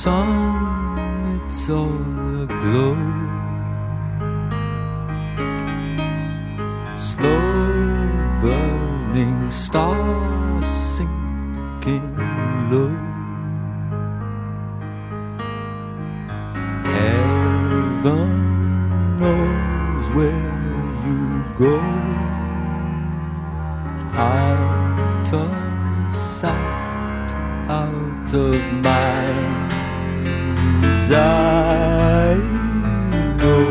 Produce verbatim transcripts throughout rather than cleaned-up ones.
sun, it's all aglow. Slow burning stars sinking low. Heaven knows where you go. Out of sight, out of mind's eye, know.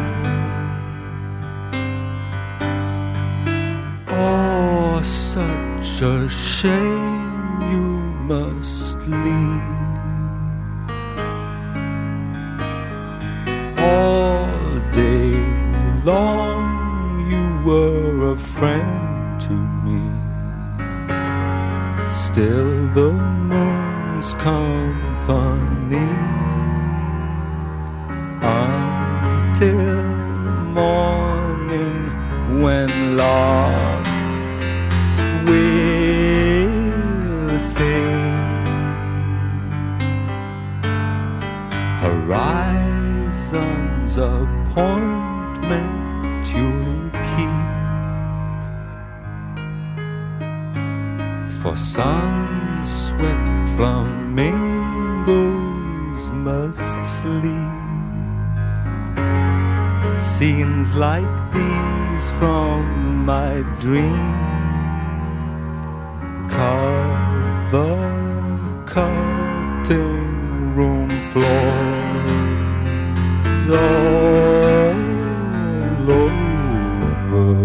Oh, such a shame you must leave. All day long you were a friend to me. Still the moon's company until morning, when larks will sing. Horizon's appointment you'll keep, for sun-swept flamingos must sleep. Scenes like these from my dreams cover cutting room floors all over.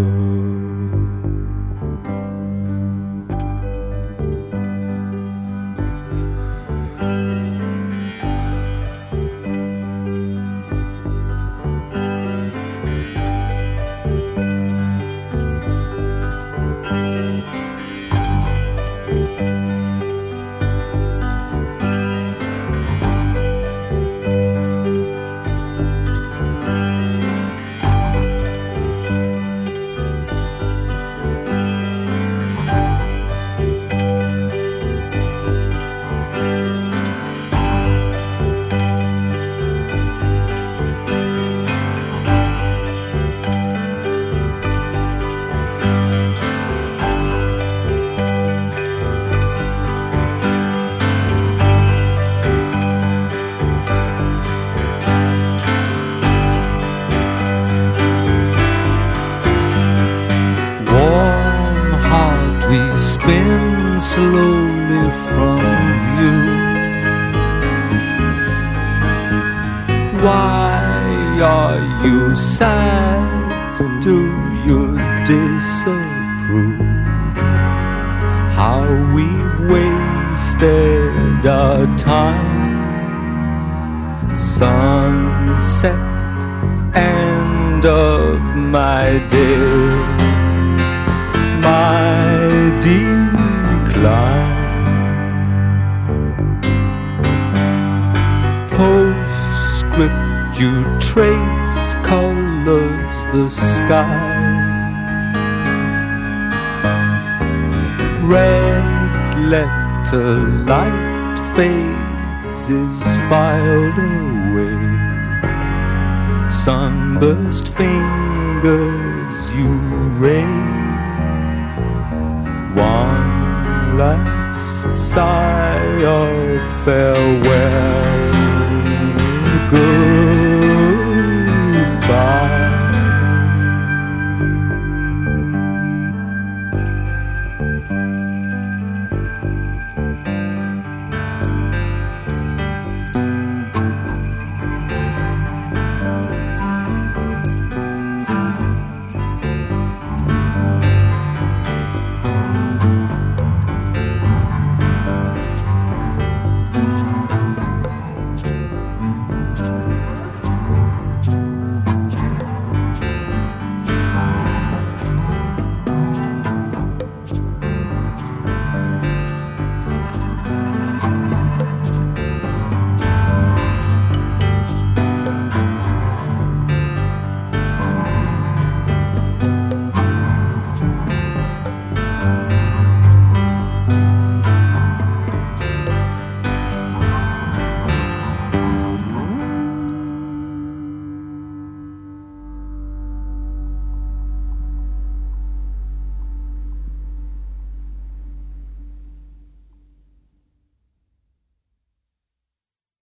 Spin slowly from view. Why are you sad? Do you disapprove how we've wasted our time? Sunset, end of my day, my decline. Postscript, you trace colors the sky. Red letter light fades, is filed away. Sunburst fingers you raise. One last sigh of farewell.